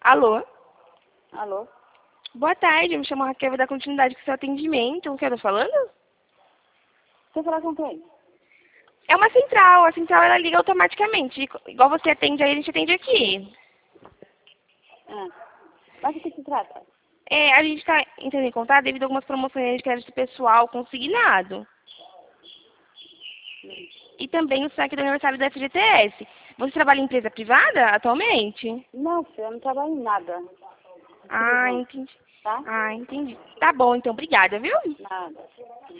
Alô? Alô? Boa tarde, eu me chamo Raquel, vou dar continuidade com o seu atendimento. O que eu tô falando? Você falar com quem? É uma central, a central ela liga automaticamente. Igual você atende aí, a gente atende aqui. Ah. Mas o que se trata? A gente está entrando em contato devido a algumas promoções de crédito pessoal consignado. E também o saque do aniversário da FGTS. Você trabalha em empresa privada atualmente? Não, filho, eu não trabalho em nada. Ah, entendi. Tá? Ah, entendi. Tá bom, então, obrigada, viu? Nada.